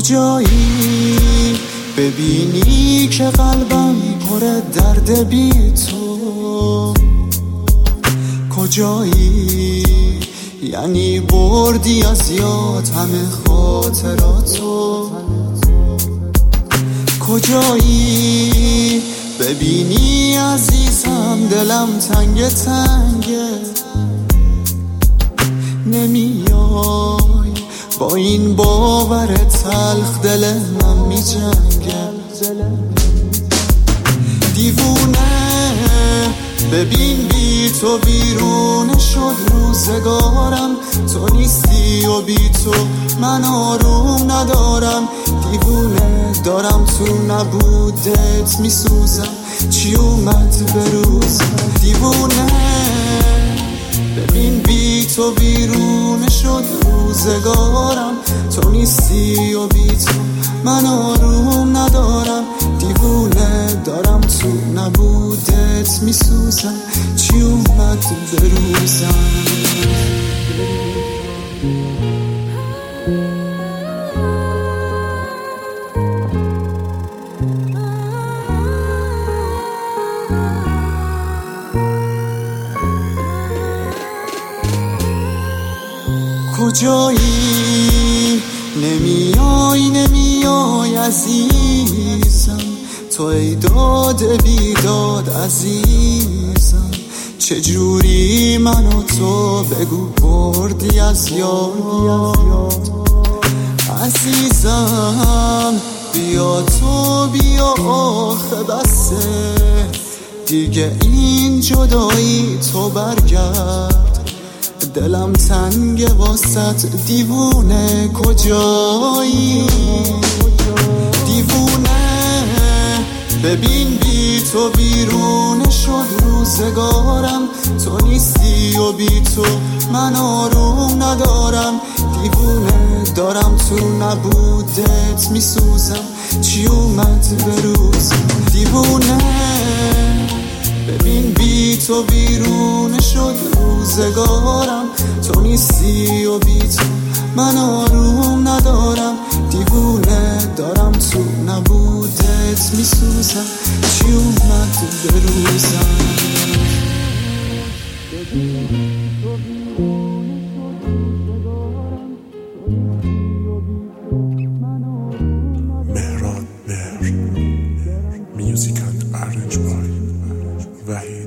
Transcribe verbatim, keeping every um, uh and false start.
کجایی ببینی که قلبم پر درد بی تو؟ کجایی یعنی بردی از یاد همه خاطراتو؟ کجایی ببینی عزیزم دلم تنگ تنگه، نمیای با این باور تلخ دل من می جنگه. دیوونه ببین بی تو بیرون شد روزگارم، تو نیستی و بی تو من آروم ندارم. دیوونه دارم تو نبودت می سوزم، چی اومد به روزم؟ دیوونه ببین بی تو بیرون شد روزگارم، تو نیستی و بی تو من آروم ندارم. دیوونه دارم تو نبودت می سوزم، چی اومد به روزم؟ کجایی نمیای نمیای عزیزم، تو ای داد بیداد عزیزم. چجوری من و تو بگو بردی از یاد؟ عزیزم بیا تو بیا آخه بسه دیگه این جدایی، تو برگرد دلم تنگ واسط. دیوونه کجایی؟ دیوونه ببین بی تو بیرون شد روزگارم، تو نیستی و بی تو من آروم ندارم. دیوونه دارم تو نبودت می سوزم، چی اومد به روزم؟ دیوونه ببین بی تو بیرون شد روزگارم، تو نیستی و بی تو من آروم ندارم. دیوونه دارم تو نبودت می سوزم، چی اومد به روزم؟ مهران مهر Music and Arranged by وحید